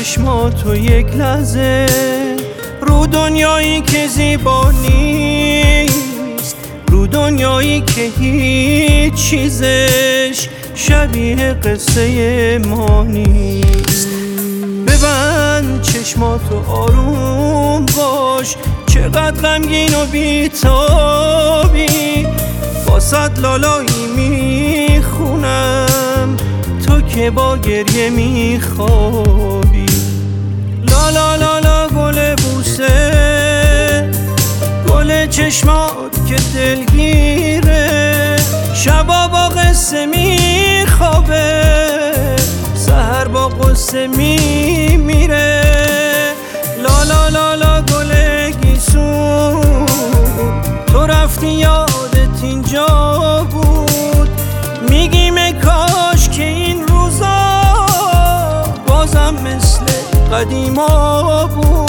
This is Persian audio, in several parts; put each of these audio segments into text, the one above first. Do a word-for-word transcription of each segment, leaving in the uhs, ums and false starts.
چشماتو یک لحظه رو دنیایی که زیبا نیست، رو دنیایی که هیچ چیزش شبیه قصه ما نیست. ببند چشماتو آروم باش، چقدر غمگین و بی‌تابی، واسد لالایی میخونم تو که با گریه میخوابی. لا لا لا لا گل بوسه، گل چشمات که دلگیره، شبا با قصه میخوابه، سحر با قصه میمیره. لا لا لا لا گل گیسون، تو رفتی یادت اینجا بود، میگیم کاش که این روزا بازم مثل قدیما بود.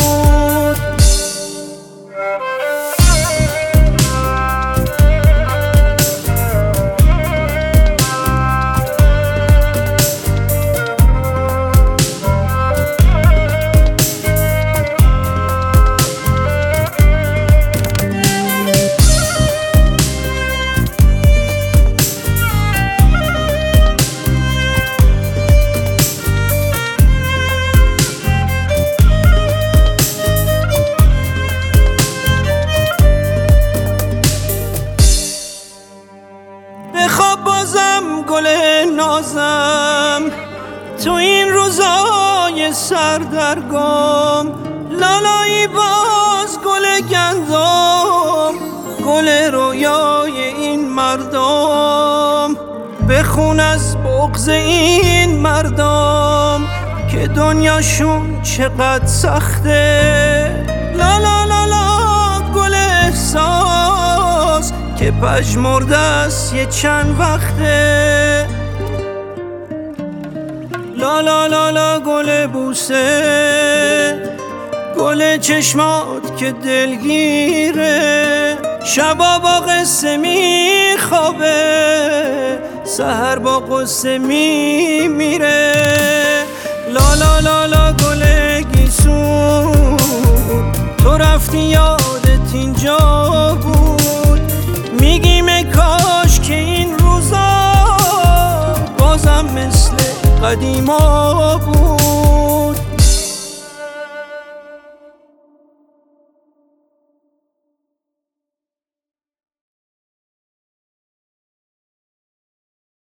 بخواب بازم گل نازم تو این روزای سردرگم، لالایی باز گل گندم، گل رویای این مردم. بخون از بغض این مردم که دنیاشون چقدر سخته. لا لا لا لا گل احساس که پژمرده است یه چند وقته. لا لا لا لا گل بوسه، گل چشمات که دلگیره، شبا با قصه میخوابه، سحر با قصه میمیره. لا لا لا لا گل گیسون، تو رفتی یادت اینجا بود، میگیم کاش که این روزا بازم مثل قدیما بود.